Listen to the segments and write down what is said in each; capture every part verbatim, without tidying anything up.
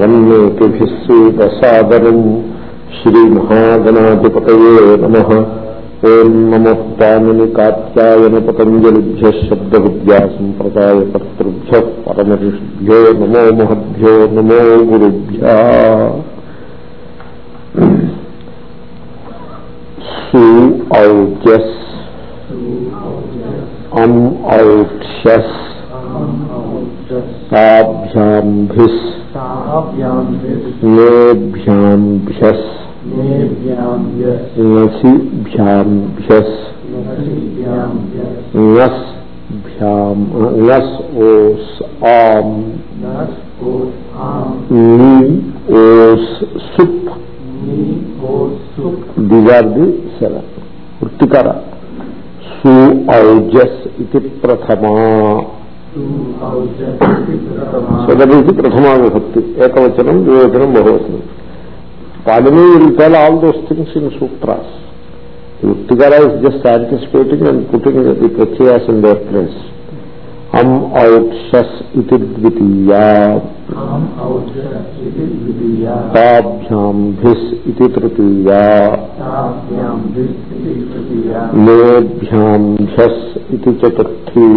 वन्मेतिभिस्सूतसादरम् श्रीमहागणाधिपतये नमः। ओं नमः पाणिनिकात्यायन पतंजलिभ्यः शब्दविद्यासम्प्रदायकर्तृभ्यः परमऋषिभ्यो नमो महद्भ्यो नमो गुरुभ्यः। सु औजस् अम् औक्षस् ताभ्याम्भिस् नेभ्याम्भ्यस् नसिभ्याम्भ्यस् नस्भ्याम् नस् ओस् आम् नि ओस् सुप्। These are the seven. Urtikara. Su aujas iti prathama. So that is the prathama vibhakti. Ekavachanam, dvivachanam, bahuvachanam. Padini will tell all those things in sutras. The Urtikara is just anticipating and putting the pratyayas in their place. Am autshas iti dvitiya. ताभ्याम भिस इति तृतीया नेभ्याम भ्यस इति चतुर्थी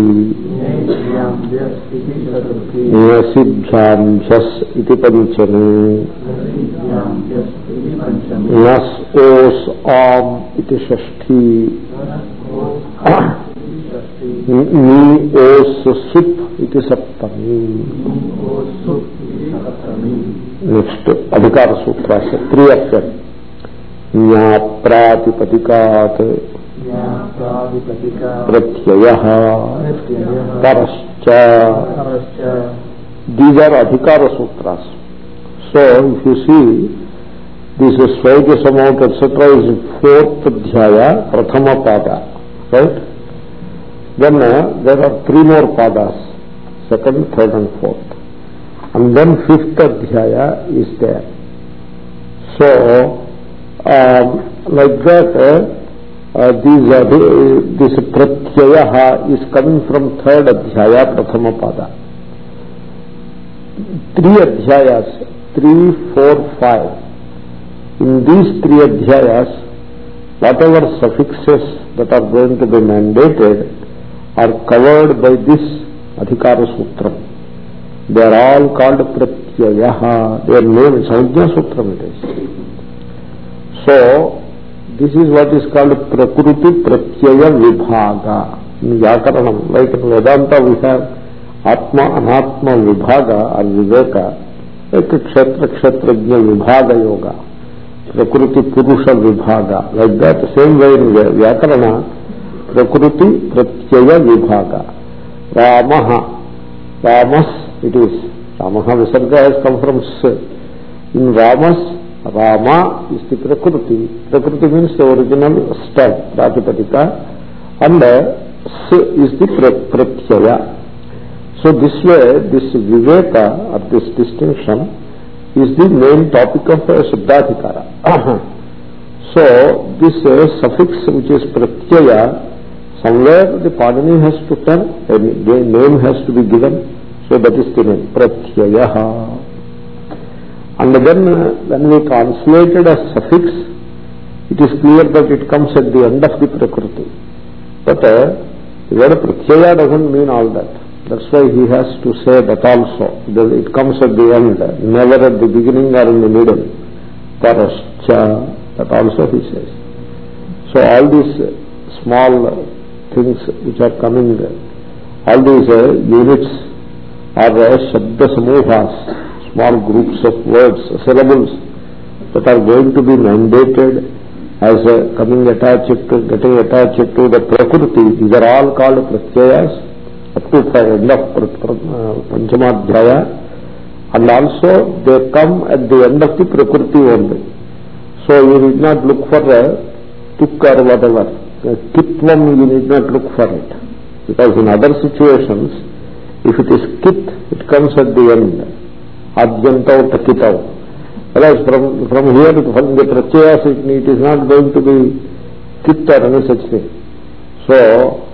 नसिभ्याम भ्यस इति पंचमी नस ओस आम इति षष्ठी नी ओस सुप इति सप्तमी। Next अधिकार सूत्र त्रिय न्या प्रातिपदिकात् प्रत्ययः परश्च। These are adhikara sutras. So if you see this Svaika Samauta et cetera is fourth adhyaya, prathama pada, right? Then uh, there are three more padas, second, third and fourth. And then fifth adhyaya is there. So, um, like that, uh, uh, these uh, this pratyaya is coming from third adhyaya, prathama pada. Three adhyayas, three, four, five. In these three adhyayas, whatever suffixes that are going to be mandated are covered by this adhikara sutra. They are all called pratyayaha. Their name is Samajna Sutram it is. So, this is what is called Prakruti Pratyaya Vibhaga. In Vyakaranam, like in Vedanta we have Atma Anatma Vibhaga or Viveka, like Kshetra Kshetrajna Vibhaga Yoga, Prakruti Purusha Vibhaga, like that. Same way in Vyakarana, Prakruti Pratyaya Vibhaga. Ramaha, Ramas, it is Ramaha Visarga has come from S. In Ramas, Rama is the Prakriti. Prakriti means the original stem, Pratipadika, and S is the Pratyaya. So this way, this Viveka, or this distinction, is the main topic of Subdhadhikara. So this uh, suffix which is Pratyaya, somewhere the Padani has to tell, a name has to be given. So that is the name, Pratyayaha. And then uh, when we translated as suffix, it is clear that it comes at the end of the Prakriti. But uh, the word Pratyaya doesn't mean all that. That's why he has to say that also. It comes at the end, never at the beginning or in the middle. Parascha, that also he says. So all these uh, small uh, things which are coming, all these uh, units are uh, Shabda Samuhas, small groups of words, syllables that are going to be mandated as uh, coming attached to, getting attached to the Prakriti. These are all called Pratyayas up to the end of Panchamadhyaya, and also they come at the end of the Prakriti only. So you need not look for a tuk or whatever. Kitvam, you need not look for it, because in other situations, if it is kit, it comes at the end. Adjantau takitau. Whereas from, from here, from the pratyayas, it is not going to be kit or any such thing. So,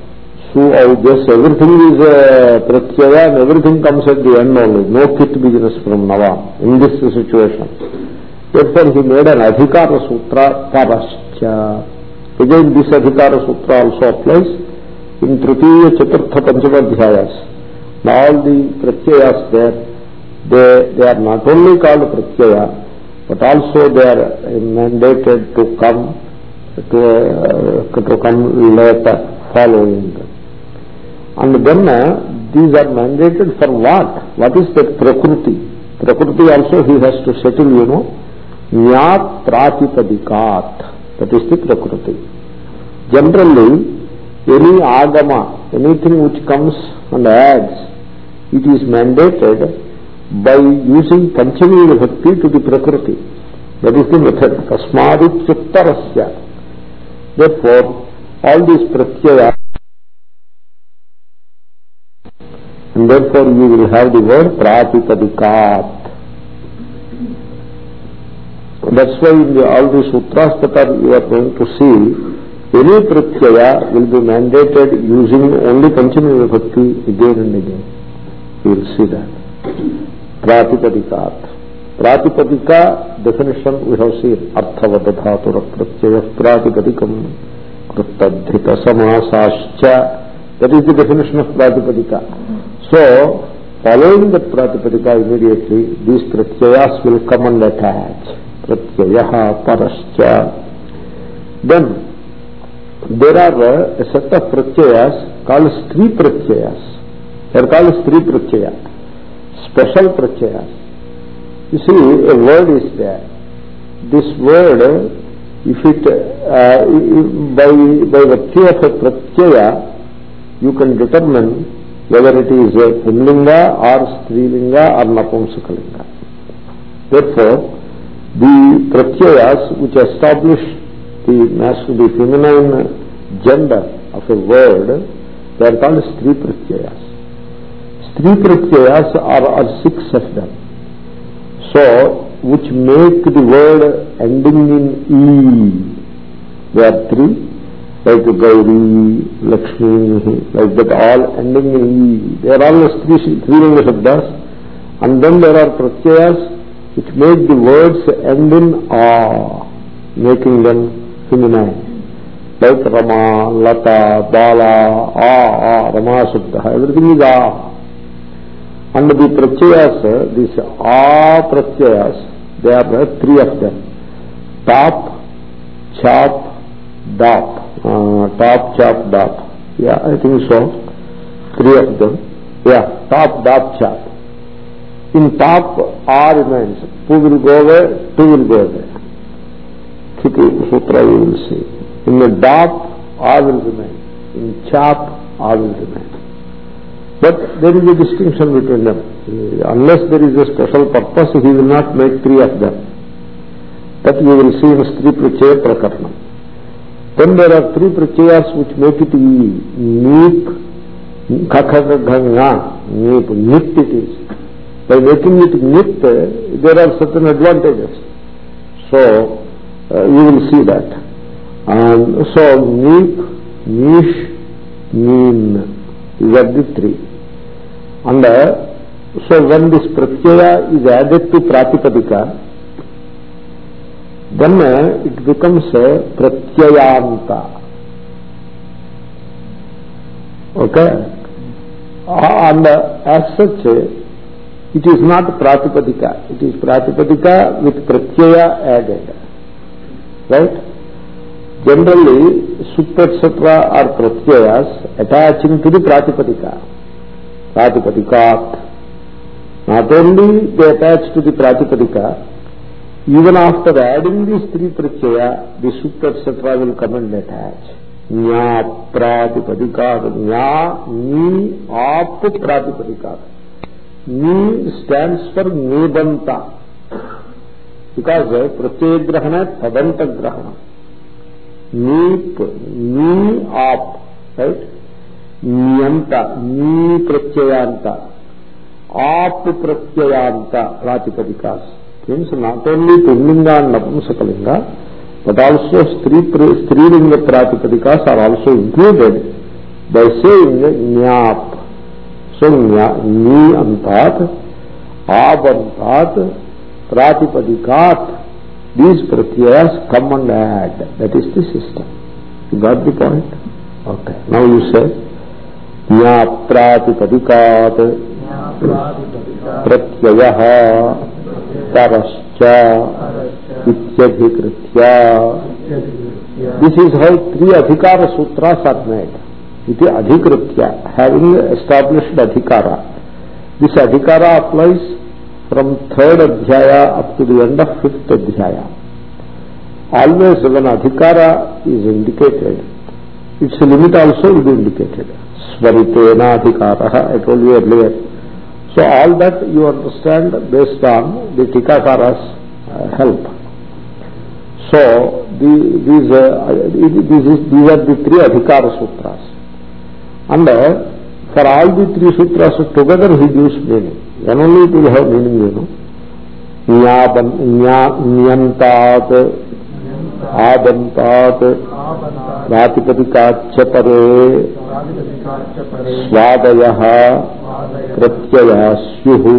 Su, I guess everything is uh, pratyaya and everything comes at the end only. No kit business from now on in this situation. Therefore he made an adhikara sutra parascha. Again this adhikara sutra also applies in Tritiya, Chaturtha, Panchama adhyayas. Now all the pratyayas there, they, they are not only called pratyaya, but also they are mandated to come to, uh, to come later, following. And then uh, these are mandated for what? What is that Prakriti? Prakriti also he has to settle, you know. Nyat Pratipadikat. That is the Prakriti. Generally, any agama, anything which comes and adds, it is mandated by using Panchami Vibhakti to the Prakriti. That is the method. Tasmadit Chuttarasya. Therefore, all these pratyaya, and therefore you will have the word Pratipadikat. That's why in the, all the sutras that are, you are going to see, any pratyaya will be mandated using only Panchami Vibhakti again and again. You will see that. Pratipadikat. Pratipadika definition we have seen. Arthavadadhatura pratyaya pratipadikam kruttadhita samasascha. That is the definition of Pratipadika. So, following that Pratipadika immediately, these pratyayas will come and attach. Pratyayaha parascha. Then, there are a set of pratyayas called Stri pratyayas. They are called Stri pratyaya. Special pratyayas. You see, a word is there. This word, if it, uh, by, by virtue of a pratyaya, you can determine whether it is a Pumlinga or Strilinga or Napumsakalinga. Therefore, the pratyayas which establish the, the feminine gender of a word, they are called Stri pratyayas. Stri pratyayas are, are six of them. So, which make the word ending in E. There are three. Like Gauri, Lakshmi, like that, all ending in E. They are all three linga shabdas. And then there are pratyayas which make the words end in A, making them feminine. Like Rama, Lata, Bala, A, A, Rama Shabda, everything is A. And the pratyayas, these A pratyayas, there are three of them. Top, chop, dap. Uh, top, chop, dap. Yeah, I think so. Three of them. Yeah, top, dap, chop. In top, A remains. Pu will go away, two will go away. Kiti Sutra you will see. In the dap, A will remain. In chop, A will remain. But there is a distinction between them. Unless there is a special purpose, he will not make three of them. That you will see in Stri Pratyaya Prakarna. Then there are three pratyayas which make it E. Neep, Kakakaganga, Neep, Nit it is. By making it Nit, there are certain advantages. So, uh, you will see that. And so, Neep, Nish, Neen, these are the three. And uh, so when this pratyaya is added to Pratipadika, then uh, it becomes a pratyayanta. Okay? Uh, and uh, as such, uh, it is not Pratipadika. It is Pratipadika with pratyaya added. Right? Generally, Sutta et cetera are pratyayas attaching to the Pratipadika. Pratipadika. Not only they attach to the Pratipadika, even after adding these three pratyaya, the Sutta et cetera will come and attach. Nya Pratipadika. Nya, Ni, Ap Pratipadika. Ni stands for Nibanta. Because pratyaya grahana, tadanta grahana. Ni, Ni, Ap. Right? Niyanta, Ni pratyayanta. Ap pratyayanta Pratipadikas. Means not only Pumlinga and Napumsakalinga, but also Stri Strilinga Pratipadikas are also included. by saying nyap. So ni antat, abantat, pratipadikat, these pratyayas come and add. That is the system. You got the point? Okay. Now you say nya pratipadikat pratyayah tarascha ityadhikritya. This is how three adhikara sutras are made. Iti adhikritya, having established adhikara. This adhikara applies from third adhyaya up to the end of fifth adhyaya. Always when adhikara is indicated, its limit also will be indicated. Svaritena adhikaraha, I told you earlier. So all that you understand based on the Tikakara's uh, help. So the, these, uh, these, is, these are the three adhikara sutras. And uh, for all the three sutras together he gives meaning. Then only it will have meaning, you know. Nyantat, abantat, pratipadikaccha pare, swadayah, pratyayasyuhu.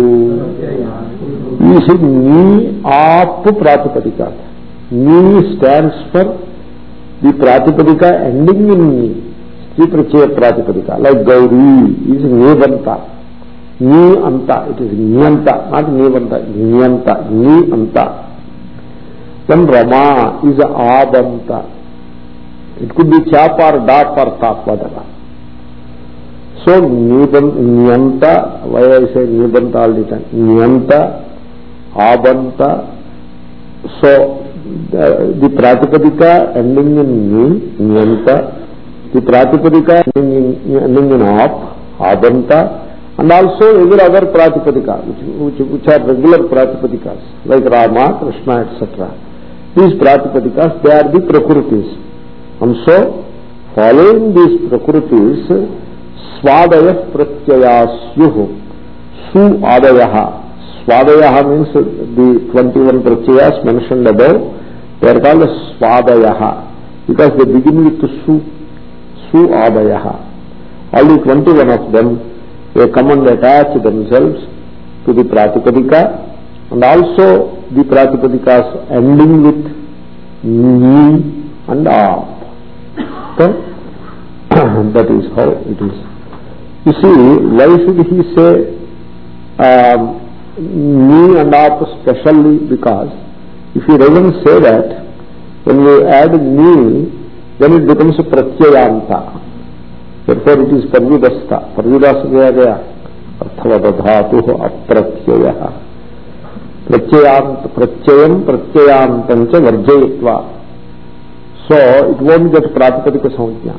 You see, ni ap pratipadika. Ni stands for the pratipadika ending in ni. Sri prachaya pratipadika. Like Gauri is nibanta. Ni anta. It is nyanta, not nibanta. Nyanta. Ni anta. Then Rama is abanta. It could be chap or dap or tap, whatever. So nyanta, why I say nibanta all the time? Nyanta, abanta. So the, the pratipadika ending in ni, nyanta. The pratipadika ending in, ending in ap, abanta. And also every other pratipadika, which, which, which are regular pratipadikas, like Rama, Krishna, et cetera. These pratipadikas, they are the prakritis. And so, following these prakritis, swadayah pratyayasyuhu, su adayaha. Swadayah means the twenty-one pratyayas mentioned above, they are called swadayaha, because they begin with su, su adayaha. All the twenty-one of them, they come and attach themselves to the pratipadika, and also the pratipadikas ending with ni and ap. Okay? That is how it is. You see, why should he say um, ni and ap specially? Because if you doesn't say that, when you add ni, then it becomes a pratyayanta. Therefore it is parvidasta. Parvidasta gaya gaya. Arthavadadhatu apratyayah. Pratyayant, pratyayam pratyayantancha varjayitva. So it won't get pratipadika samajna.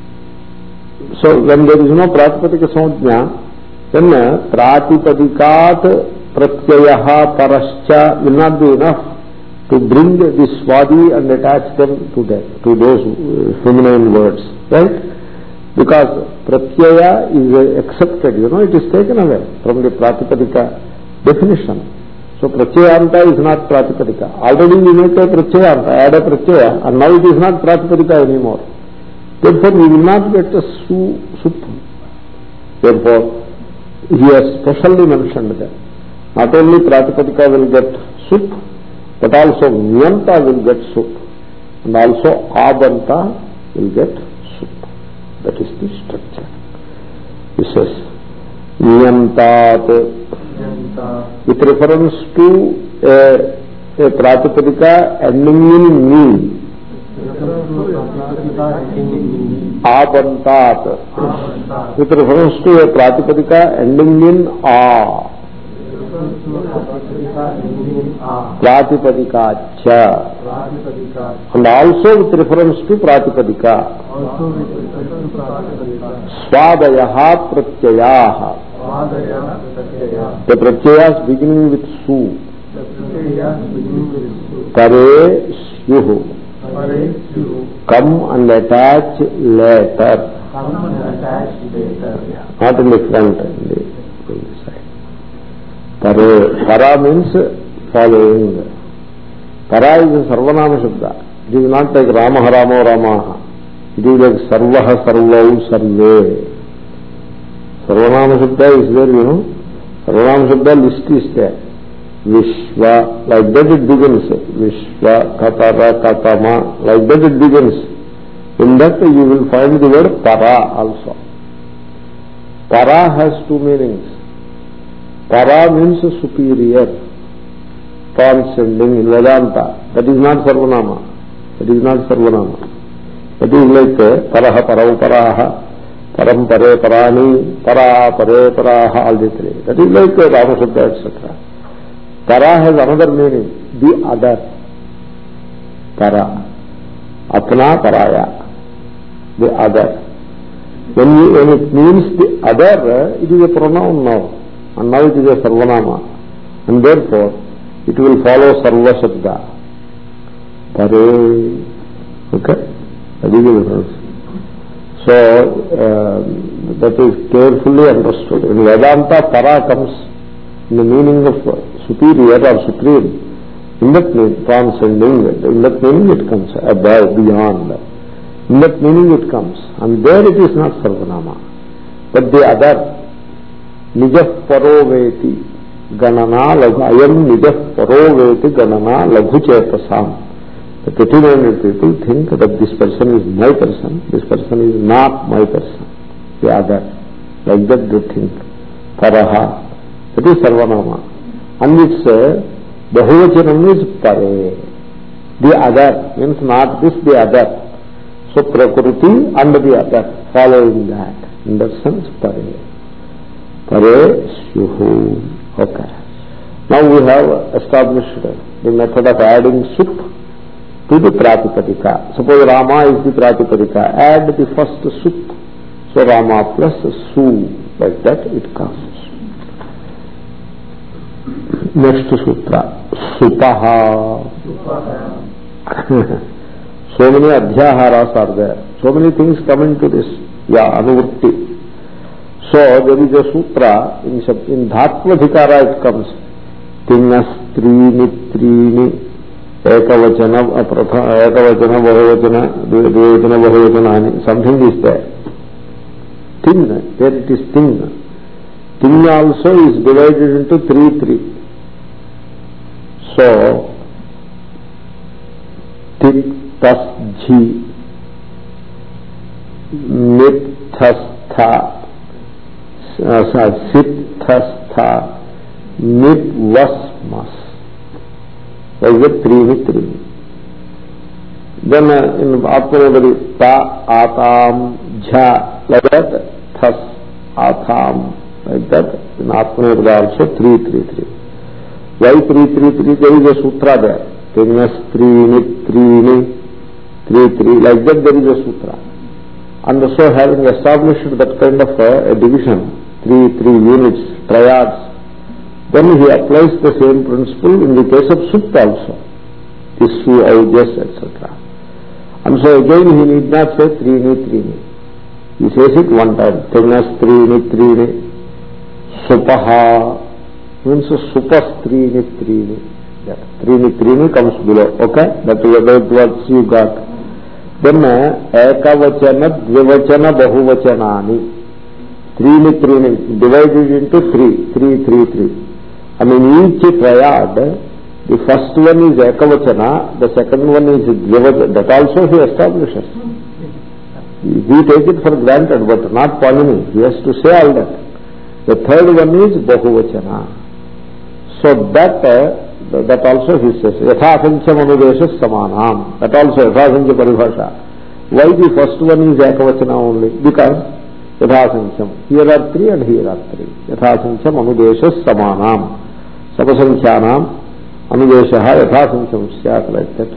So when there is no pratipadika samajna, then pratipadikat pratyayaha parascha will not be enough to bring the swadi and attach them to that, to those feminine words, right? Because pratyaya is accepted, you know, it is taken away from the pratipadika definition. So pratyayanta is not pratipadika. Already we make a pratyayanta, add a pratyaya, and now it is not pratipadika anymore. Therefore we will not get a su, sup. Therefore he has specially mentioned that not only pratipadika will get sup, but also nyanta will get sup, and also abanta will get sup. That is the structure. He says nyantat, with reference to a, a pratipadika ending in ni, abantat, with reference to a pratipadika ending in a, pratipadikacha, and also with reference to pratipadika, swadayaha pratyayaha. The pratyayas beginning with su. Pare syuhu. Come and attach later. Not in the front, in the, in the side. Pare. Para means following. Para is a sarvanama shabda. It is not like Rama Ramo Ramaha. It is like Sarvaha, Sarvau, Sarve. Sarvanama Shabda is there, you know. Sarvanama Shabda list is there. Vishva, like that it begins. Vishva, Katara, Katama, like that it begins. In that you will find the word Para also. Para has two meanings. Para means superior, transcending in Vedanta. That is not Sarvanama. That is not Sarvanama. That is like Paraha, Parau, Paraha, Param, Pare, Parani, Para, Pare, Paraha, all the three. That is like Rama Shabda, et cetera. Para has another meaning, the other. Para. Apna, Paraya. The other. When, you, when it means the other, it is a pronoun now. And now it is a Sarvanama. And therefore, it will follow Sarva Shabda. Pare. Okay? That is the difference. So, uh, that is carefully understood. In Vedanta, Para comes in the meaning of superior or supreme. In that meaning, transcending it. In that meaning it comes above, beyond. In that meaning it comes. And there it is not Sarvanama. But the other, Nijah Paroveti Ganana Laghu, Ayam Nijah Paroveti Ganana Laghu Chetasam. The petty-minded people think that this person is my person, this person is not my person. The other. Like that they think. Paraha. That is Sarvanama. And its uh, Bahuvachanam is Pare. The other means not this, the other. So Prakriti and the other, following that. In that sense, Pare. Pare Syuhu. Okay. Now we have established the method of adding Sup to the Pratipadika. Suppose Rama is the Pratipadika. Add the first Sup. So Rama plus Su. Like that it comes. Next sutra. Supaha. So many adhyaharas are there. So many things come into this. Yeah, anuvritti. So there is a sutra, in, in Dhattvadhikara it comes. Tinnas trini trini ekavachana ekavachana bahuvachana dvivachana bahuvachana. Something is there. Tin, there it is tin. Tin also is divided into three three. So tit tas jhi mit tas tha sit tas tha mit was mas. Like that three with three. Then uh, in Atmanodari ta atam jha, like that tas atam, like that in Atmanodari also three three three. Why three three three? There is a sutra there. Tinnas trini trini three three, like that there is a sutra. And so having established that kind of a, a division, three three units, triads, then he applies the same principle in the case of Sukta also. Tisu, Aujas, et cetera. And so again he need not say trini trini. He says it one time. Tinnas trini trini. Supaha means supas trini trini. That trini trini comes below. Okay? That is about what you got. Then ekavachana, dvivachana, bahuvachanani. Trini trini divided into three. Three, three, three. And in each triad, the first one is ekavachana, the second one is dvivachana. That also he establishes. We take it for granted, but not Panini. He has to say all that. The third one is bahuvachana. So that uh, that also he says, yathasankhya manudesha samanam. That also yathasankhya paribhasha. Why the first one is ekavachana only? Because yathasankhya. Here are three and here are three. Yathasankhya manudesha samanam. Sapasankyanam anudeshaha yathasankhya syat, like that.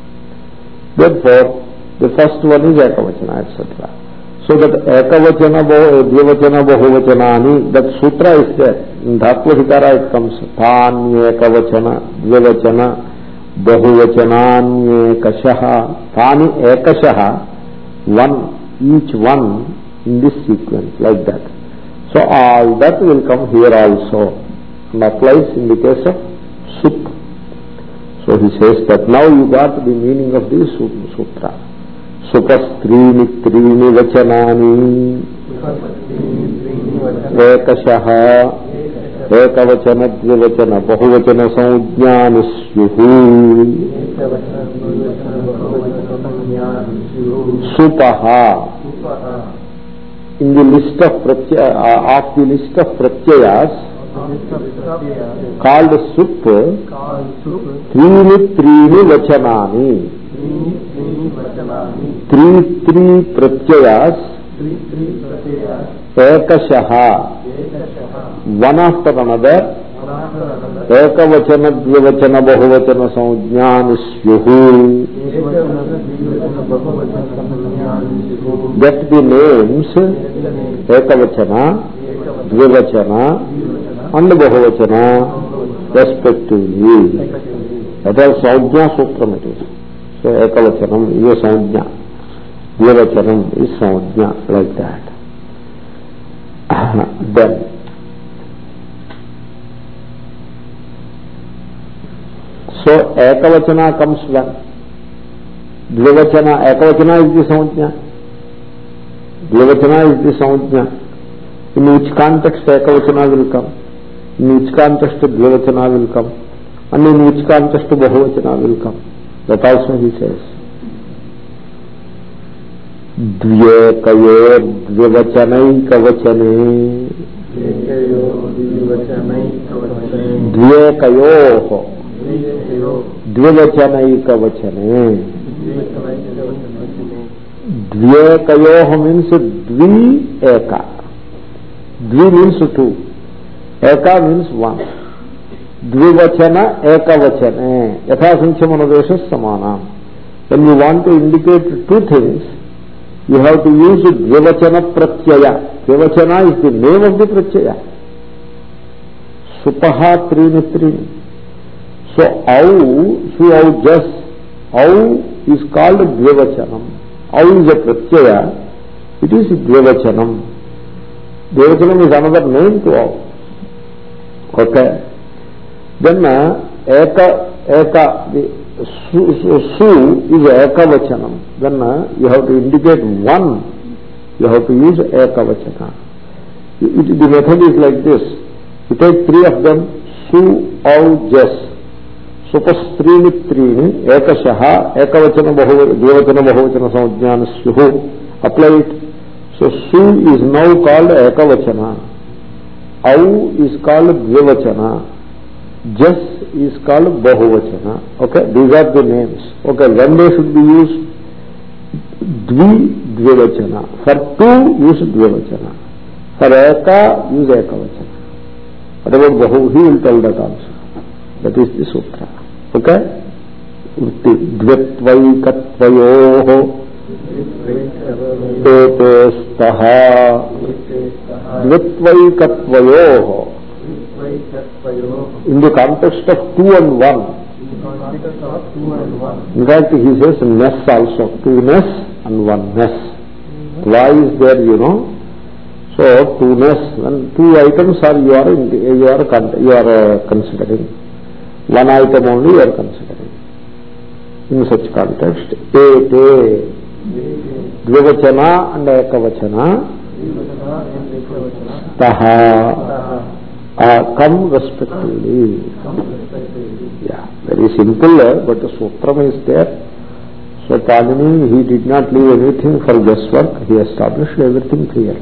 Therefore, the first one is ekavachana, et cetera. So that ekavachana, dvivachana, bahuvachanani, that sutra is there. In Dhattvadhikara it comes. Tanyekavachana, dvivachana, bahuvachananyekashaha. Tani ekashaha, one, each one in this sequence, like that. So all that will come here also and applies in the case of Sup. So he says that now you got the meaning of this sutra. సుపస్త్రీని త్రీని వచనాని ఏకశః ఏకవచన ద్వివచన బహువచన సంజ్ఞాని స్యుః. సుపః in the list of pratyaya, uh, of the list of pratyayas called sup, त्रीणि त्रीणि वचनानि, three three pratyayas, ekashah, one after another, ekavachana dvivachana bahuvachana sanjnani syuh, that the names ekavachana, dvivachana and bahuvachana respectively. That is sanjna sutram it is. So ekavachanam is sanjna, dvivachanam is sanjna, like that. Then so ekavachana comes when? Dvivachana, ekavachana is the sanjna. Dvivachana is the sanjna. In which context ekavachana will come? In which context dvivachana will come? And in which context bahuvachana will come? That also he says. Dvyekayor dvivachanaikavachane. Dvyekayoho dvivachanaikavachane. Dvyekayoho means dvi eka. Dvi means two. Eka means one. Dvivachana ekavachane. Yatha sankhyamanadesha samana. When you want to indicate two things, you have to use dvivachana pratyaya. Dvivachana is the name of the pratyaya. Supaha trini trini. So au, su au jas, au is called dvivachanam. Au is a pratyaya. It is dvivachanam. Dvivachanam is another name to au. Okay. Then uh, eka, eka, the su, su, su is ekavachanam. Then uh, you have to indicate one. You have to use ekavachana. It, it, the method is like this. You take three of them, su, au, jas. Supastrini trini, ekashaha, ekavachana bahuvachana, dvivachana bahuvachana samajnana syuhu. Apply it. So su is now called ekavachana. Au is called dvivachana. Jas is called bahuvachana. Okay, these are the names. Okay, when they should be used? Dvi, dvivachana. For two, use dvivachana. For eka, use ekavachana. What about bahu? He will tell that also. That is the sutra. Okay? Dvitvaikatvayoho etestaha dvitvaikatvayoho. In the context of two and one. In fact, he says ness also. Two-ness and one-ness. Why is there, you know? So, two-ness, when two items are you are, in, you are, you are uh, considering. One item only you are considering. In such context, ete, dvivachana and ekavachana, taha, Uh, come respectively. Yeah, very simple, but the sutram is there. So Panini, he did not leave anything for guesswork. He established everything clear.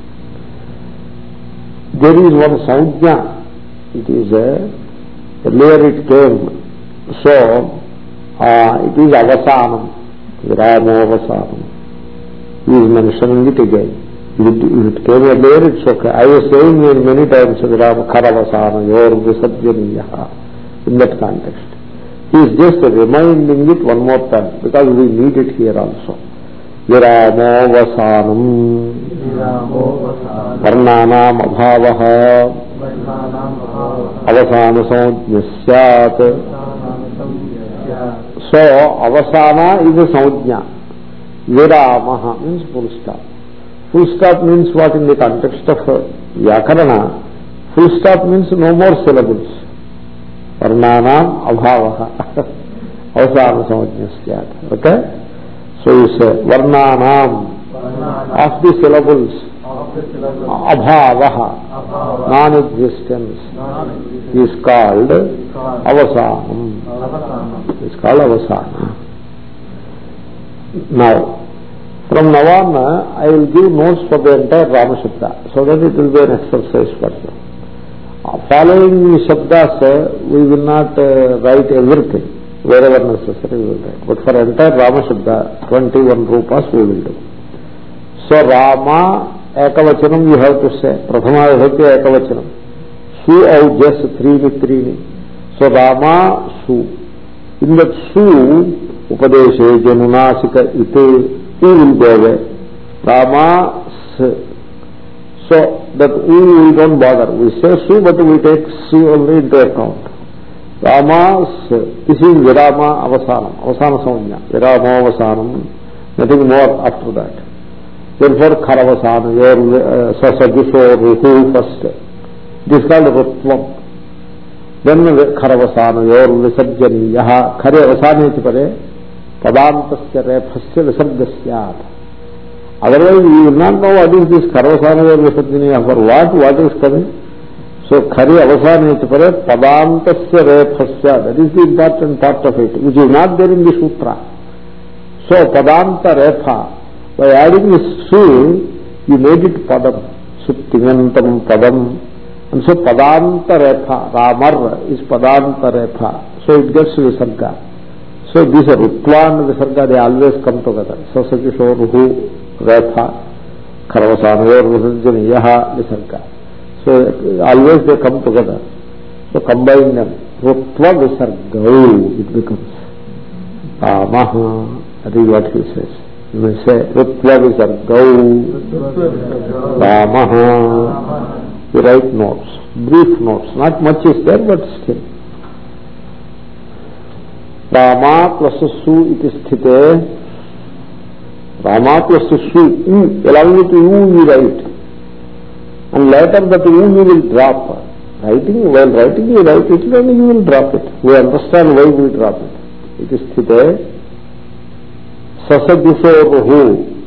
There is one sanjna. It is a, earlier it came. So, uh, it is avasanam. Viramo avasanam. He is mentioning it again. If it, if it came earlier, it's okay. I was saying it many times, Virama Karavasana, Yor Visabjaniyaha, in that context. He is just reminding it one more time, because we need it here also. Viramo Vasanam, Varnanam Abhavaha, Avasana Samajnasyat. So, Avasana is a Samajna. Viramaha means full stop. Full stop means what in the context of uh, Vyakarana? Full stop means no more syllables. Varnanam abhavaha. Avasana samajnasyat. Okay? So you say varnanam, of the syllables, abhavaha, non-existence, is called avasanam. Is called avasanam. Now, from now on, I will give notes for the entire Rama Shabda, so that it will be an exercise for you. Following Shabdas, we will not uh, write everything, wherever necessary we will write. But for entire Rama Shabda, twenty-one rupas we will do. So Rama, Ekavachanam you have to say. Prathama Vibhakti Ekavachanam. Su aujas, trini, trini. So Rama, Su. In that Su, Upadeshe, Janunasika, Ite, U will go away. Rama, S. So that U we don't bother. We say Su, but we take Su only into account. Rama, S. This is Virama Avasanam. Avasana Samanya. Virama Avasanam. Nothing more after that. Therefore, Kharavasana, your uh, Sasagusho, Ruhu first. This is called Rutvam. Then Kharavasana, your Visarjani, Yaha, Khare Avasana Chipare, Padantasya Rephasya Visargasyat. Otherwise, you will not know what is this Kharavasana, your Visarjani, for what, what is coming. So, Khare Avasana Chipare, Padantasya Rephasya, that is the important part of it, which is not there in the Sutra. So, Padanta Repha, by adding this Su, you made it Padam. Suptingantam Padam. And so Padanta Repha, Ramar is Padanta Repha. So it gets Visarga. So these are Rutva and Visarga, they always come together. Sasakisho, Ruhu, Repha, Kharavasana, Visarjani, Yaha, Visarga. So always they come together. So combine them. Rutva Visarga, it becomes Maha. That is what he says. You may say, Rutva Visargau, Ramaha. You write notes, brief notes. Not much is there, but still. Rama plus Su iti sthite. Rama plus Su, U, along with U you write. And later that U you will drop. Writing, while writing you write it, then you will drop it. We understand why we drop it. It is sthite. Sasagusoruhu.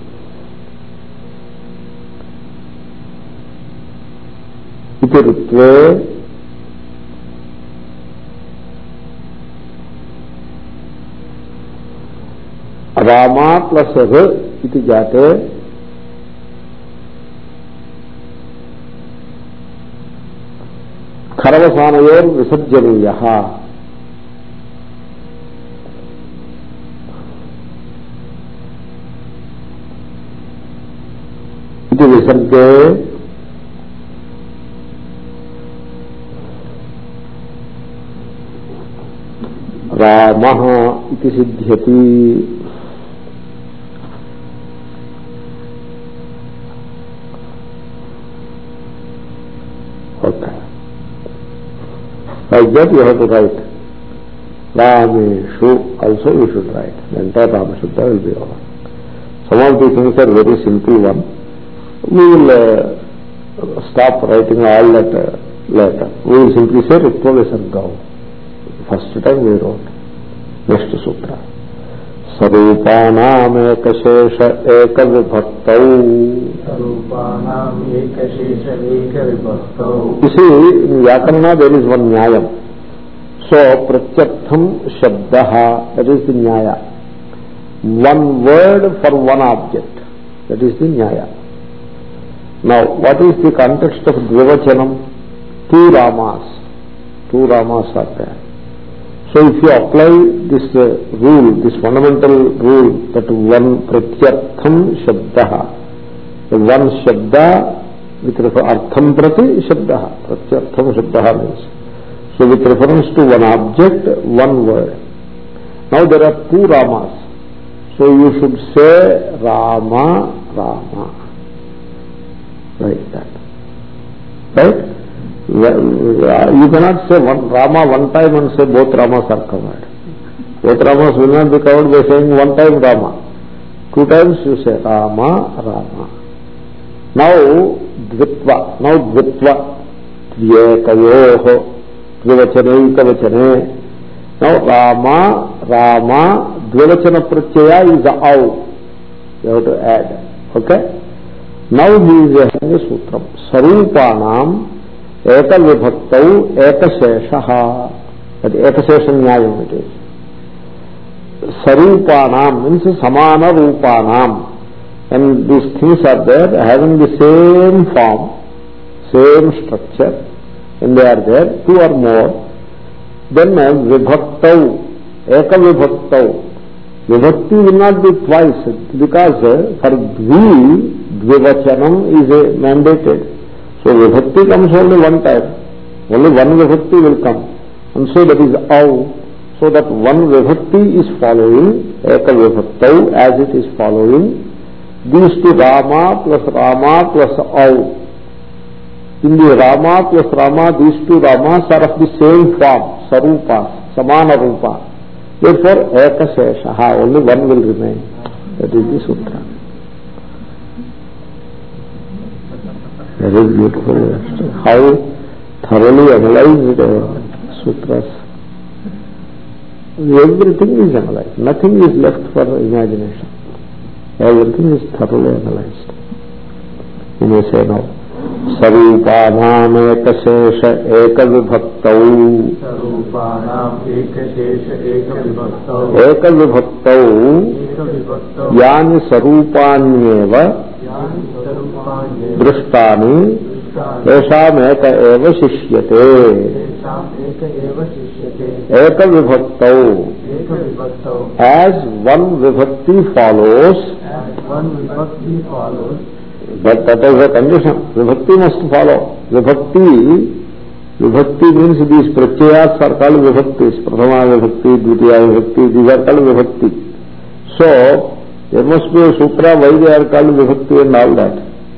Iti rutve Rama plus R iti jate Kharavasanayor Visarjaniyaha. Iti Visarge Ramaha iti siddhyati. Okay. Like that you have to write. Rameshu also you should write. The entire Rama Shabda will be over. Some of the things are very simple one. We will uh, stop writing all that uh, later. We will simply say Rutva Visargau. First time we wrote. Next sutra. Sarupanam ekashesha eka vibhaktau. Sarupanam ekashesha eka vibhaktau. You see, in Vyakarana there is one nyayam. So, pratyartham shabdaha, that is the nyaya. One word for one object. That is the nyaya. Now, what is the context of Dvivachanam? Two Ramas. Two Ramas are there. So if you apply this uh, rule, this fundamental rule, that one pratyartham shabdaha, the one shabda with artham prati shabdaha, pratyartham shabdaha means. So with reference to one object, one word. Now there are two Ramas. So you should say Rama, Rama. Like that. Right? You cannot say one Rama one time and say both Ramas are covered. Both Ramas will not be covered by saying one time Rama. Two times you say Rama, Rama. Now Dvitva. Now Dvitva. Dvyekayoho. Dvivachane, Kavachane. Now Rama, Rama, Dvivachana Pratyaya is a au. You have to add. Okay? Now he is having a sutram. Sarupanam eka vibhaktau ekasheshaha. That ekashesha nyayam it is. Sarupanam means samana rupanam. And these things are there having the same form, same structure, and they are there, two or more. Then vibhaktau, eka vibhaktau. Vibhakti will not be twice, because for dvi, dvivachanam is mandated. So vibhakti comes only one time. Only one vibhakti will come. And so that is au. So that one vibhakti is following, eka vibhaktau, as it is following. These two Rama plus Rama plus au. In the Rama plus Rama, these two Ramas are of the same form, sarupa, samana rupa. Therefore, ekasheshaha, only one will remain. That is the sutra. Very beautiful. How thoroughly analyzed uh, sutras. Everything is analyzed. Nothing is left for imagination. Everything is thoroughly analyzed. You may say now, Sarupanam ekashesha ekavibhaktau Sarupanam ekashesha ekavibhaktau ekavibhaktau yani sarupanyeva drishtani tesham eka eva shishyate ekavibhaktau. As one vibhakti follows, one vibhakti follows. But that is a condition. Vibhakti must follow. Vibhakti, vibhakti means these pratyayas are called vibhaktis. Prathama vibhakti, dvitiya vibhakti, these are called vibhakti. So, there must be a sutra why they are called vibhakti and all that.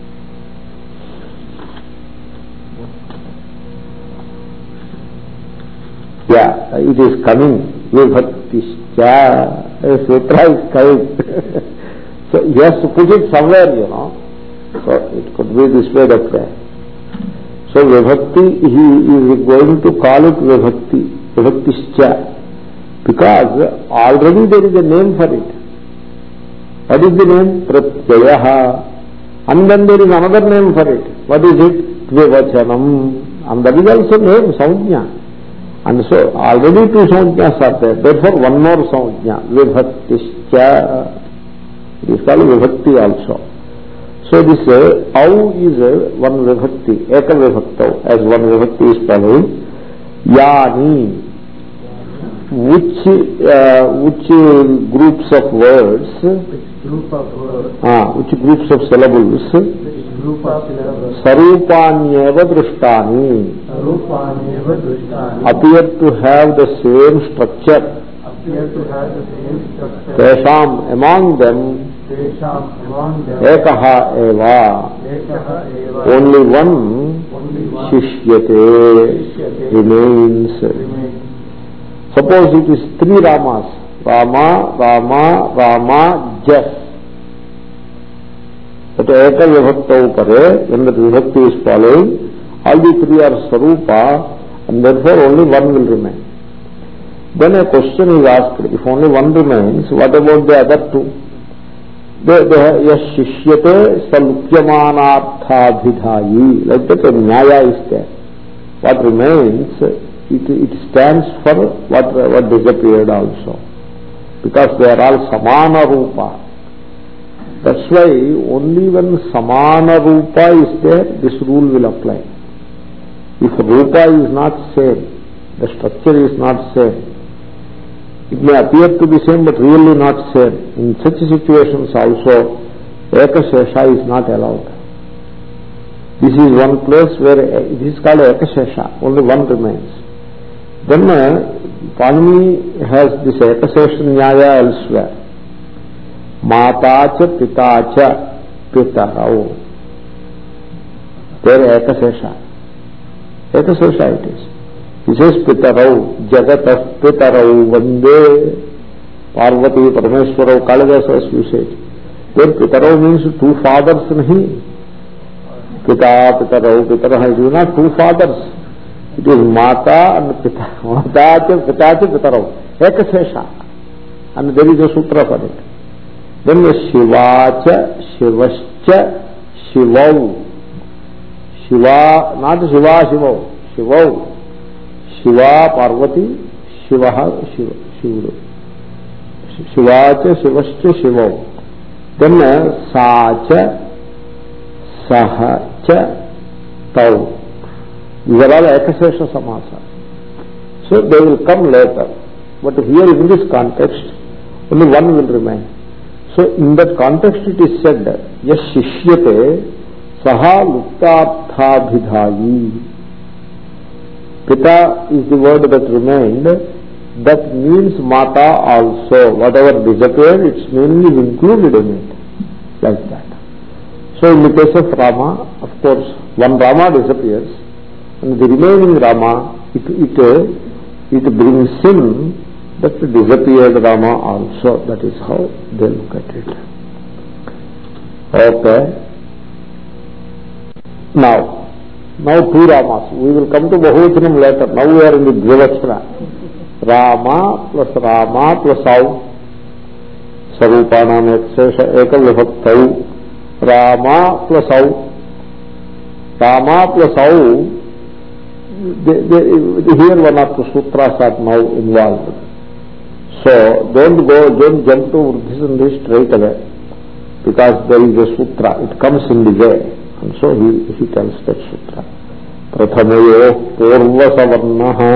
Yeah, it is coming. Vibhaktischa. A sutra is coming. So, he has to put it somewhere, you know. So it could be this way, that way. So vibhakti, he is going to call it vibhakti, vibhaktischa, because already there is a name for it. What is the name? Pratyayaha. And then there is another name for it. What is it? Dvivachanam. And that is also name, Saujna. And so already two Saujnas are there. Therefore one more Saujna, vibhaktischa. It is called vibhakti also. So this uh, au is uh, one vibhakti, eka vibhaktau, as one vibhakti is following. Yani, which uh, which uh, groups of words, which group of words, ah, which groups of syllables, which group of syllables, sarupanyeva drishtani, sarupanyeva drishtani, appear to have the same structure, appear to have the same structure, tesham, among them, ekaha eva, only one shishyate remains. Suppose it is three Ramas, Rama, Rama, Rama, Jas. But eka vibhaktau pare, when the vibhakti is following, all the three are sarupa, and therefore only one will remain. Then a question is asked, if only one remains, what about the other two? Yashishyate salupyamanarthadhidhayi. Like that a nyaya is there. What remains, it, it stands for what, what disappeared also. Because they are all samana rupa. That's why only when samana rupa is there, this rule will apply. If rupa is not same, the structure is not same, it may appear to be same but really not same. In such situations also, ekashesha is not allowed. This is one place where it is called ekashesha, only one remains. Then uh, Panini has this ekashesha nyaya elsewhere. Matacha pitacha pitarau. There ekashesha. Ekashesha it is. He says pitarau, jagatah pitarau vande, Parvati, Parameshwarau, Kalidasas usage. Then pitarau means two fathers nahi. Pita, pitarau, pitaraha is not two fathers. It is mata and pita. Mata, pita, pitarau. Ekashesha. And there is a sutra for it. Then Shivacha, Shivascha, Shivau. Shiva, not Shiva, Shivau. Shivau. Shiva, Parvati, Shivaha, Shiva, Shivudu. Shivacha, Shivascha, Shivau. Then Sacha, Sahacha, Tau. These are all Ekasesha Samasa. So they will come later. But here in this context, only one will remain. So in that context it is said, Yash Shishyate Saha Luptarthabhidhayi. Pita is the word that remained. That means Mata also. Whatever disappeared, its meaning is included in it. Like that. So in the case of Rama, of course, one Rama disappears, and the remaining Rama, it, it, it brings in that disappeared Rama also. That is how they look at it. Okay. Now, now two Ramas. We will come to Bahuvachanam later. Now we are in the Dvivachana. Rama plus Rama plus Au. Sarupanam Ekshesha Eka Vibhaktau. Rama plus Au. Rama plus Au. They, they, here one of the sutras are now involved. So don't go, don't jump to Vruddhisandhi straight away, because there is a sutra, it comes in the way, and so he, he tells that sutra. Prathamayo Purva Savarnaha.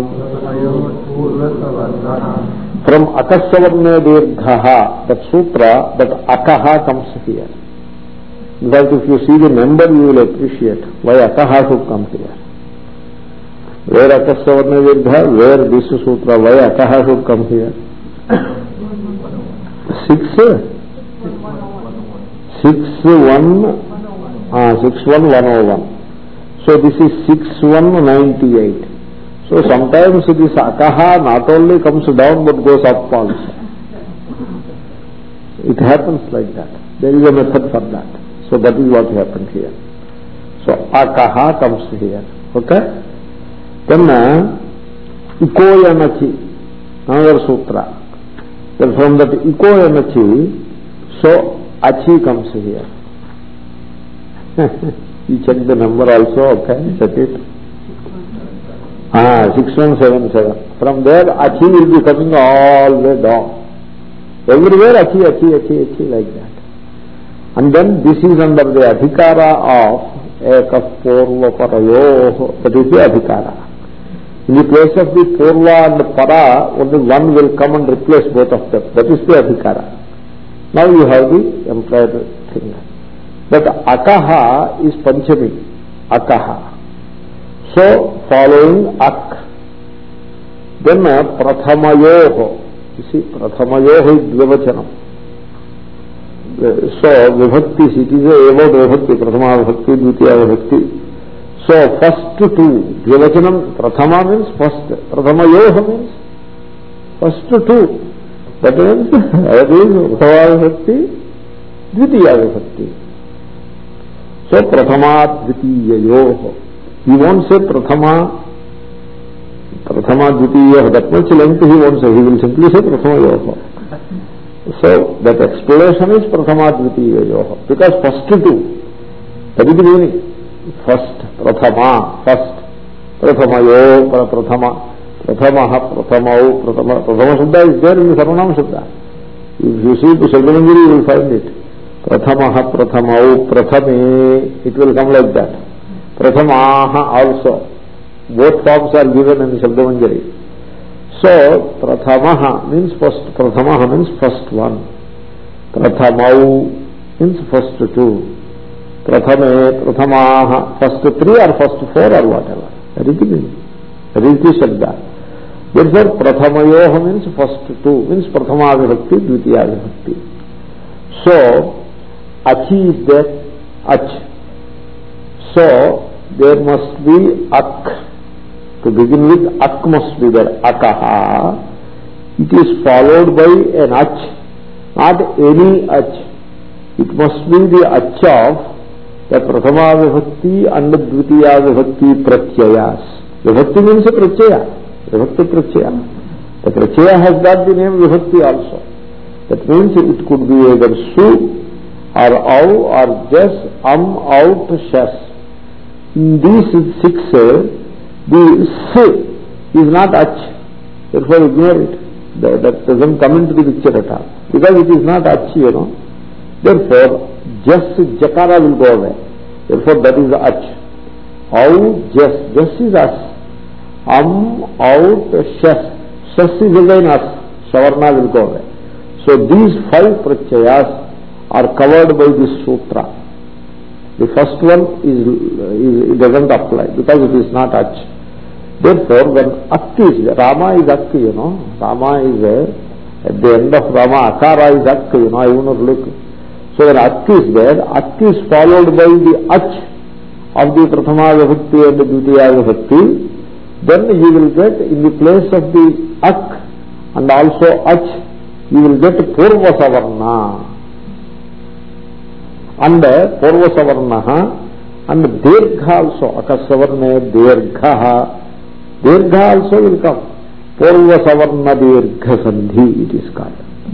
From Akasavarna Dirghaha, that sutra, that Akaha comes here. In fact, if you see the number, you will appreciate why Akaha should come here. Where Akasavarna Dirgha, where this sutra, why Akaha should come here? Six, six one, ah, six one one oh one. So this is six one ninety-eight. So sometimes this Akaha not only comes down but goes up also. It happens like that. There is a method for that. So that is what happened here. So Akaha comes here. Okay? Then Ikoyanachi, another sutra. Then from that Ikoyanachi, so Achi comes here. You check the number also, okay? Check it. Ah, six one seven seven. From there Achi will be coming all the way down. Everywhere Achi, Achi, Achi, Achi, like that. And then this is under the Adhikara of Eka Purva Parayoho. That is the Adhikara. In the place of the Purva and the Para, only one will come and replace both of them. That is the Adhikara. Now you have the employed thing. But Akaha is Panchami. Akaha. So, following Ak. Then Prathamayoho. You see, Prathamayoho is Dvivachanam. So, Vibhakti, it is a about Vibhakti. Prathama Vibhakti, Dvitiya Vibhakti. So, first two, Dvivachanam, Prathama means first, Prathamayoha means first two. That means, that is Prathama Vibhakti, Dvitiya Vibhakti. So, Prathama Dvitiyayoha. He won't say Prathama, Prathama Dvitiyayoha. That much length he won't say. He will simply say Prathamayoha. So, that explanation is Prathama Dvitiyayoha. Because first two, that is the meaning. First, Prathama, first, Prathamayo, Prathama, Prathamaha, Prathamau, Prathama. Prathama Shuddha is there in the Sarvanama Shuddha. If you see the Shalvanangiri, you will find it. Prathamaha, Prathamau, Prathame, it will come like that. Prathamaha also. Both forms are given in the Shalvanangiri. So, Prathamaha means first, Prathamaha means first one. Prathamau means first two. Prathame, Prathamaha, first three or first four or whatever. That is the meaning. That is the Shabda. Therefore, Prathamayoha means first two, means Prathama Vibhakti, Dvitiya Vibhakti. So, Achi is there, Ach. So, there must be Ak. To begin with, Ak must be there, Akaha. It is followed by an Ach, not any Ach. It must be the Ach of the Prathama Vibhakti and the Dvitiya Vibhakti Pratyayas. Vibhakti means a Pratyaya. Vibhakti Pratyaya. The Pratyaya has got the name Vibhakti also. That means it could be either su or au or jas, am, out, shas. In these six, the s is not ach. Therefore ignore it. That, that doesn't come into the picture at all. Because it is not ach, you know. Therefore, jas, jakara will go away. Therefore that is ach. Au, jas, jas is as. Am, out, shas. Shas is again as. Savarna will go away. So these five pratyayas are covered by this sutra. The first one is, is it doesn't apply because it is not ach. Therefore, when ak is, Rama is ak, you know, Rama is, uh, at the end of Rama, akara is ak, you know, I will not look. So when ak is there, ak is followed by the ach of the prathama vibhakti and the dvitiya vibhakti, then you will get in the place of the ak and also ach, you will get purva savarna. And purva savarna and dirgha also, akasavarne dirgha, dirgha also will come. Purva savarna dirgha sandhi it is called.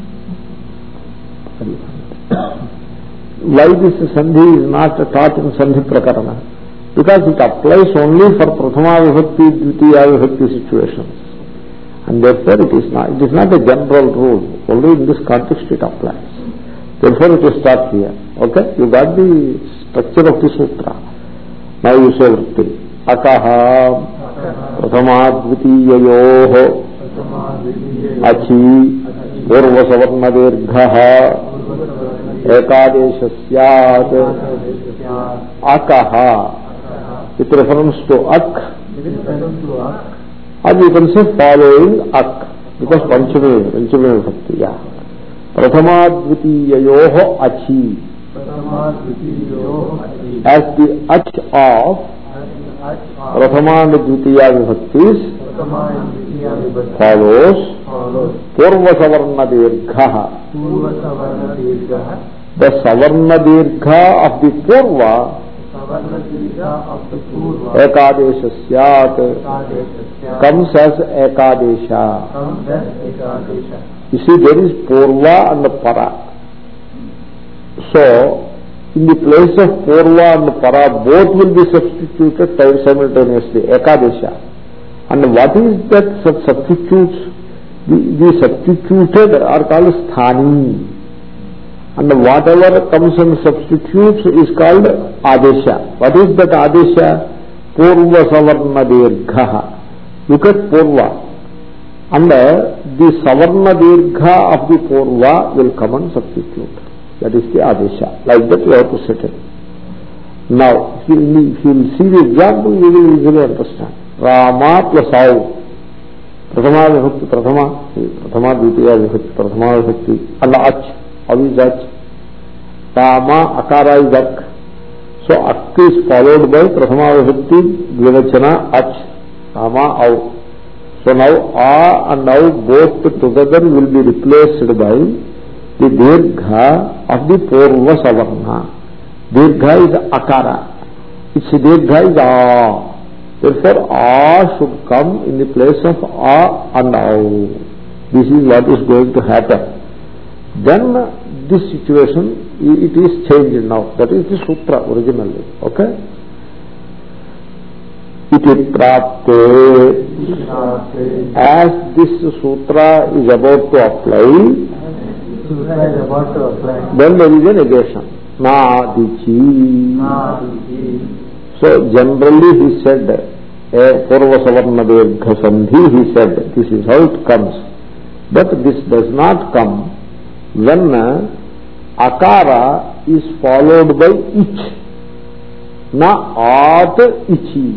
Why this sandhi is not taught in sandhi prakarana? Because it applies only for prathama vibhakti, dvitiya vibhakti situations. And therefore it is not, it is not a general rule, only in this context it applies. Therefore it is taught here. Okay, you got the structure of the sutra. Now you say vritti. Akaha prathama dvitiyayoho achi purva savarna dirghaha ekadesha syat akaha with reference to ak. And you can say following ak, because panchami, panchami vibhakti, yeah. Prathama dvitiyayoho achi. As the ach of prathama and dvitiya vibhaktis follows purva savarna dirgha. The savarna dirgha of the purva ekadesha syat comes as ekadesha. You see, there is purva and para. So in the place of purva and para, both will be substituted simultaneously, ekadesha. And what is that substitutes? The, the substituted are called sthani. And whatever comes and substitutes is called adesha. What is that adesha? Purva savarna dirgha. Look at purva. And the savarna dirgha of the purva will come and substitute. That is the adesha. Like that you have to set it. Now, if you, if you will see the example, you will easily understand. Rama plus au. Prathama vibhakti, prathama, prathama dvitiya vibhakti, prathama vibhakti, and ach. How is ach? Rama, akara is ak. So ak is followed by prathama vibhakti, dvivachana, ach. Rama, au. So now a and au both together will be replaced by the dirgha of the purva savarna. Dirgha is akara. Its dirgha is a. Therefore a should come in the place of a and au. This is what is going to happen. Then this situation, it is changed now. That is the sutra originally. Okay? Iti prapte. As this sutra is about to apply, then there is a negation. Na dichi. So generally he said, purva savarna dirgha sandhi, he said, this is how it comes. But this does not come when akara is followed by ich. Na at ichi.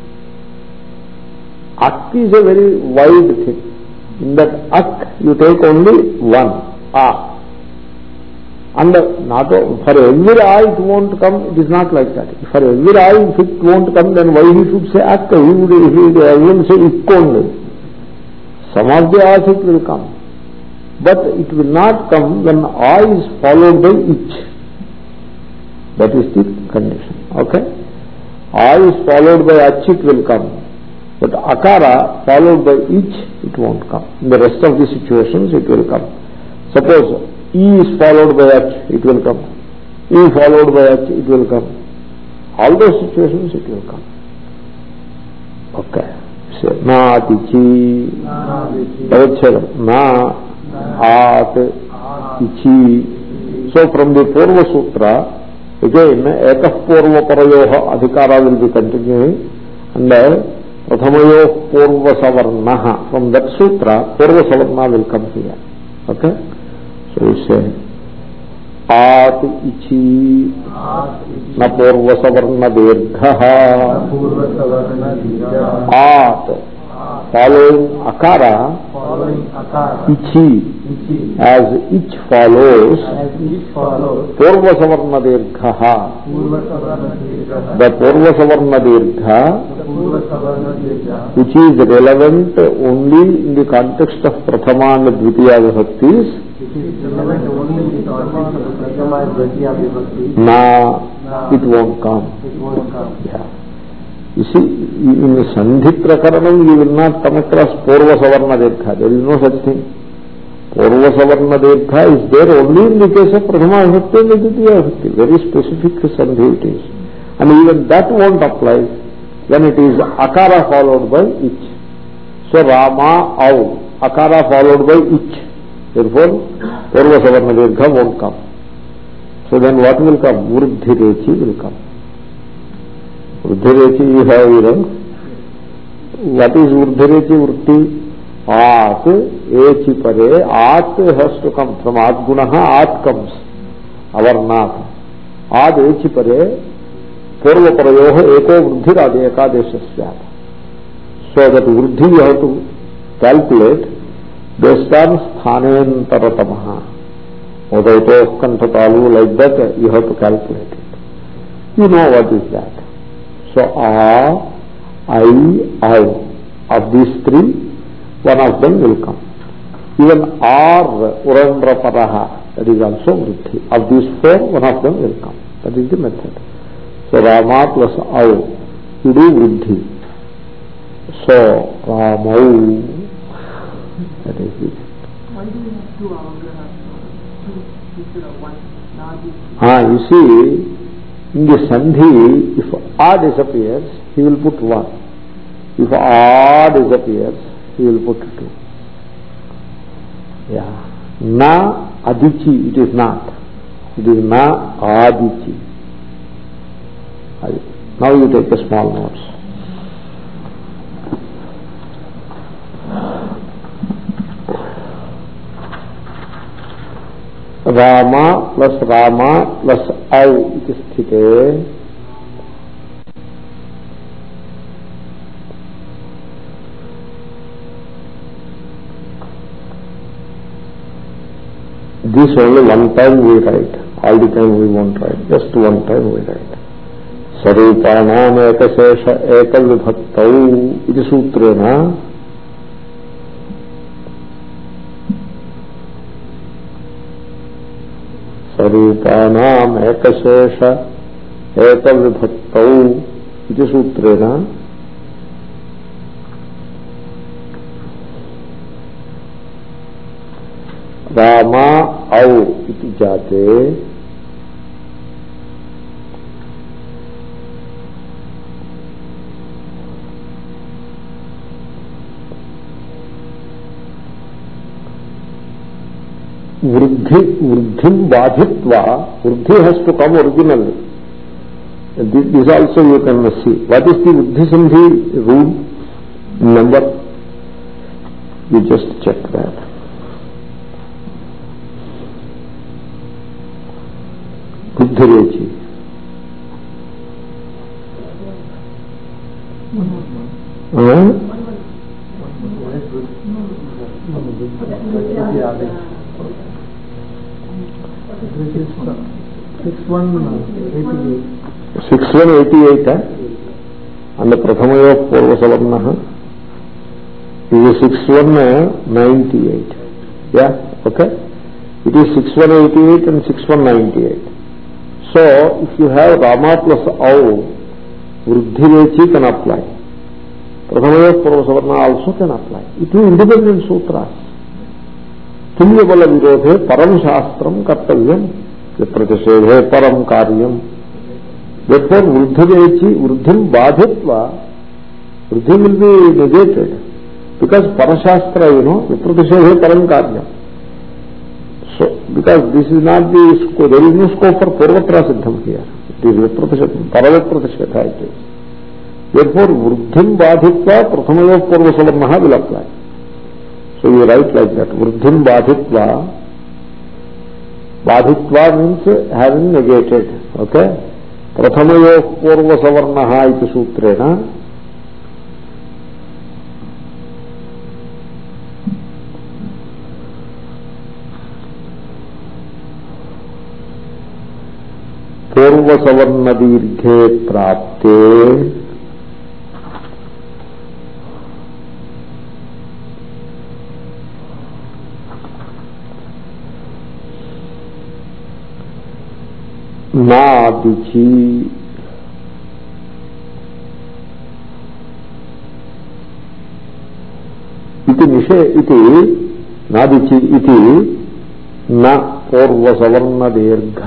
Ak is a very wide thing. In that ak you take only one, a. And not for every I it won't come, it is not like that. For every I if it won't come, then why he should say ak? He would, he would, he would say ik only. Some of the A's it will come. But it will not come when A is followed by ich. That is the condition. Okay? A is followed by ach, it will come. But akara followed by ich, it won't come. In the rest of the situations, it will come. Suppose E is followed by H, it will come. E followed by H, it will come. All those situations it will come. Okay. Say, na atichi, avachadam, na at ichi. So from the Purva Sutra, again, ekah purva parayoha adhikara will be continuing, and prathamayoh purva savarnaha. From that sutra, purva savarna will come here. Okay? So we say, at ichi na purva savarna dirghaha. At, following akara, ichi, as each follows, purva savarna dirghaha. The purva savarna dirgha, which is relevant only in the context of prathama and dvitiya vibhaktis, na, it won't come. Yeah. You see, in the Sandhi Prakaranam, you will not come across Purva Savarna Dirgha. There is no such thing. Purva Savarna Dirgha is there only in the case of Prathama Vibhakti and Dvitiya Vibhakti. Very specific Sandhi it is. And even that won't apply when it is Akara followed by ich. So Rama, Au, Akara followed by ich. Therefore, Purva Savarna Dirgha won't come. So then what will come? Vruddhi Rechi will come. Vruddhirechi you have, you know. What is Vruddhirechi Vritti? At, echi pare, at has to come. From at gunaha, at comes. Avarnat. Ad echi pare, purva parayoha eko vruddhirade ekadeshasyat. So that vruddhi you have to calculate based on sthanentaratamaa. Odaito kantatalu, like that you have to calculate it. You know what is that. So, a, I, I, of these three, one of them will come. Even ar, urandra paraha, that is also vriddhi. Of these four, one of them will come. That is the method. So, Rama plus au, you do vriddhi. So, Ramau, that is it. Why do we have two avagrahas? Two instead of one? Ah, you see, in the Sandhi, if A disappears, he will put one. If A disappears, he will put two. Yeah. Na adichi, it is not. It is na adichi. Now you take a small notes. Rama plus Rama plus Au iti sthite. This only one time we write. All the time we won't write. Just one time we write. Sarupanam ekasesha ekavibhaktau iti sutrena. Sarupanam ekasesha ekavibhaktau iti sutrena Rama au iti jate Vruddhi, vruddhim badhitva, vruddhi has to come originally. This, this also you can see. What is the vruddhi sandhi rule? Number? You just check that. Vruddhirechi. Uh? six one eighty-eight. six one eighty-eight, eh? And the Prathamayo Purva Savarnaha is six one ninety-eight. Yeah, okay? It is six one eighty-eight and six one ninety-eight. So, if you have Rama plus Au, Vruddhirechi can apply. Prathamayo Purva Savarna also can apply. It is independent sutras. తుల్యబల విరోధే పరం శాస్త్రం కర్తవ్యం ప్రతిషేధే పరం కార్యం. therefore వృద్ధిరేచి వృద్ధిం బాధిత్వ వృద్ధి will be negated because పరశాస్త్ర you know విప్రతిషేధే పరం కార్యం. So because this is not the scope, there is no scope for పూర్వత్రా సిద్ధం హియర్. ఇట్ ఈజ్ విప్రతిషేధం, పరవిప్రతిషేధ ఇట్ ఈజ్. therefore వృద్ధిం బాధిత్వ ప్రథమయో పూర్వసవర్ణ will apply. So you write like that. వృద్ధిం బాధిత్వ, బాధిత్వ మీన్స్ హ్యావింగ్ నెగేటెడ్. ఓకే, ప్రథమయో పూర్వసవర్ణ ఇది సూత్రేణ పూర్వసవర్ణ దీర్ఘే ప్రాప్తే నాదిచి ఇది నిషే ఇది నాదిచి ఇది నా పూర్వసవర్ణ దీర్ఘ.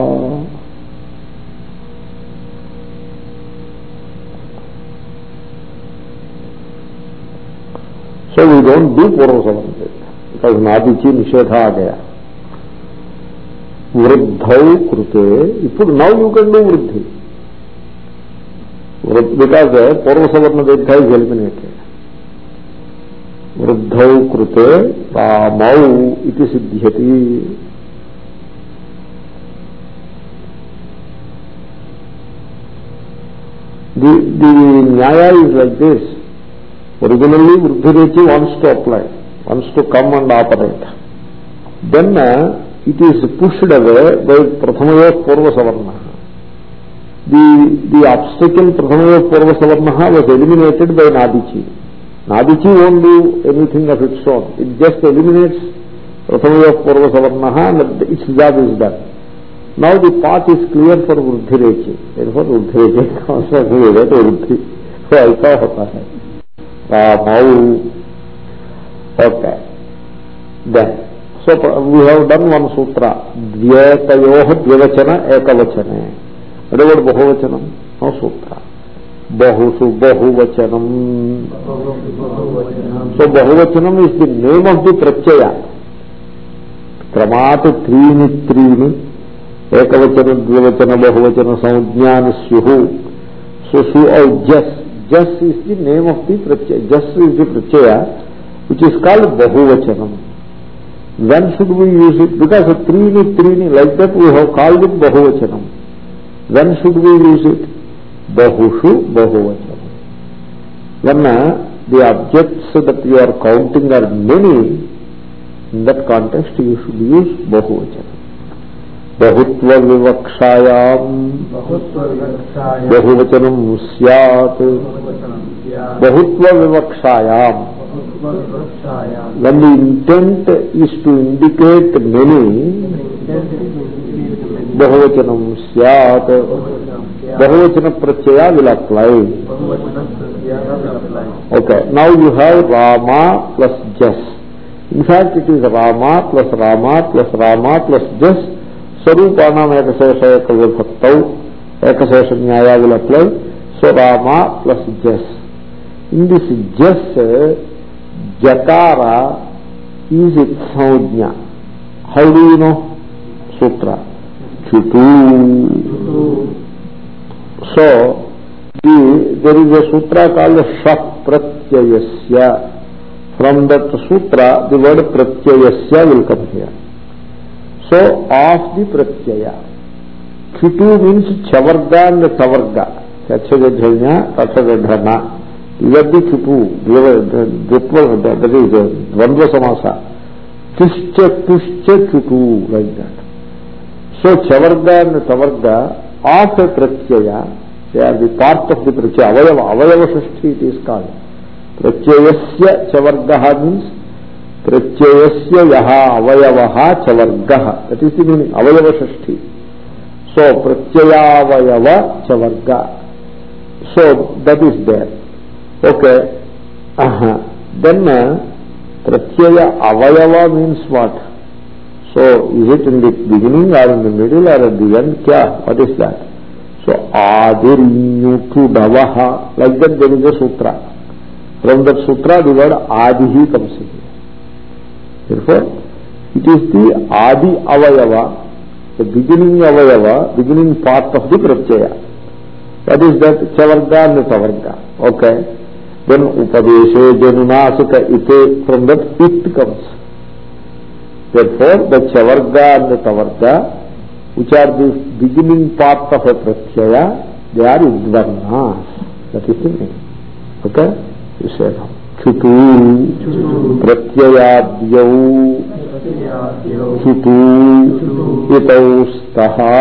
సో వీ డోంట్ డూ పూర్వసవర్ణ దీర్ఘ బికాజ్ నాదిచి నిషేధ ఆ గయా. వృద్ధౌ కృతే, ఇప్పుడు నౌ యూ కెన్ డూ వృద్ధి బికాజ్ పూర్వసవర్ణ దీర్ఘ ఇస్ ఎలిమినేటెడ్. వృద్ధౌ కృతే రామౌ ఇది సిద్ధ్యతి. ది ది న్యాయ ఈజ్ లైక్ దిస్. ఒరిజినల్లీ వృద్ధిరేచి wants to apply, wants to come and operate. Then it is pushed away by prathamayo purva savarna. The, the obstacle prathamayo purva savarna was eliminated by Nadichi. Nadichi won't do anything of its own. It just eliminates prathamayo purva savarna and its job is done. Now the path is clear for Vruddhirechi. Therefore Vruddhirechi comes from here to Vruddhi. So aisa hota hai. Ramau. Okay. Then so we have done one sutra. Dvyetayoh dvivachana ekavachane. Whatever bahuvachanam, no sutra. Bahusu bahuvachanam. So bahuvachanam is the name of the pratyaya. Kramat trini trini ekavachana dvivachana bahuvachana samjnana syuhu. So su or jas. Jas is the name of the pratyaya. Jas is the pratyaya which is called bahuvachanam. When should we use it? Because of trini trini, like that we have called it bahuvachanam. When should we use it? Bahushu bahuvachanam. When uh, the objects that you are counting are many, in that context you should use bahuvachanam. Bahutva vivakshayam bahuvachanam syat. Bahutva vivakshayam. When the intent is to indicate many, bahuvachanam syat, bahuvachana pratyaya will apply. Okay, now you have Rama plus Jas. In fact, it is Rama plus Rama plus Rama plus Jas. Sarupanam ekasesha ekavibhaktau, ekasesha nyaya will apply. So Rama plus Jas. In this Jas, Jakara is its samajna. How do you know? Sutra. Chutu. So, the, there is a sutra called Shah Pratyayasya. From that sutra, the word Pratyayasya will come here. So, of the Pratyaya. Chutu means Chavarga and Tavarga. Chachagajhanya, Tathagajhana. Ivaddi chutu, that is Dvandva Samasa. Tushcha, tushcha, chutu, like that. So, Chavarga and Tavarga of a Pratyaya, they are the part of the Pratyaya. Avayava, Avayava Shashti it is called. Pratyayasya Chavargaha means Pratyayasya yaha avayavaha Chavargaha. That is the meaning, Avayava Shashti. So, Pratyayavayava Chavarga. So, that is there. Okay. Uh-huh. Then uh, Pratyaya avayava means what? So, is it in the beginning or in the middle or at the end? Kya? What is that? So, adiryutudavaha, like that there is a sutra. From that sutra, the word adihi comes in. Therefore, it is the adi avayava, the beginning avayava, beginning part of the pratyaya. What is that? Chavarga and tavarga. Okay. Then upadeshe janunasika ite, from that it comes. Therefore, the chavarga and the tavarga, which are the beginning part of a pratyaya, they are udvarnas. That is the name. Okay? You say now. Chutu, pratyayadhyau, chutu, itau staha.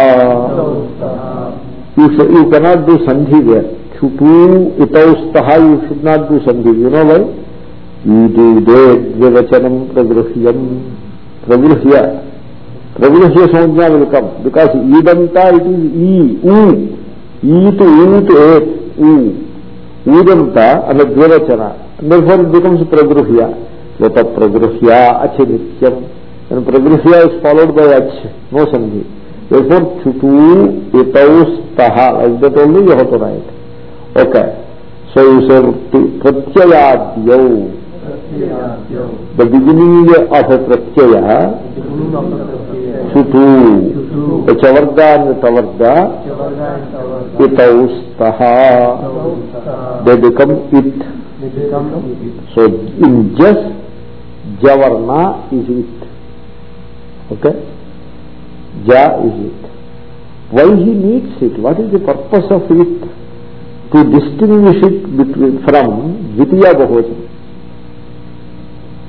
You, you cannot do sandhi there. Chutu, itau staha, you should not do sandhi. You know why? Iti de dvivachanam pragruhyam. Pragruhya. Pragruhya samajna will come. Because idanta it is e, u. E to u to et, u. Udanta and the dvivachana. Therefore it becomes pragruhya. Vata pragruhya achinityam. And pragruhya is followed by ach. No sandhi. Therefore chutu itau staha. Like that only you have to write. Okay. So you say pratyayadhyau. The beginning of a pratyaya, chutu, the chavarga and the tavarga, itau staha, they become it. So in just javarna is it. Okay? Ja is it. Why he needs it? What is the purpose of it? To distinguish it between, from Dvitiya Bahuvachan.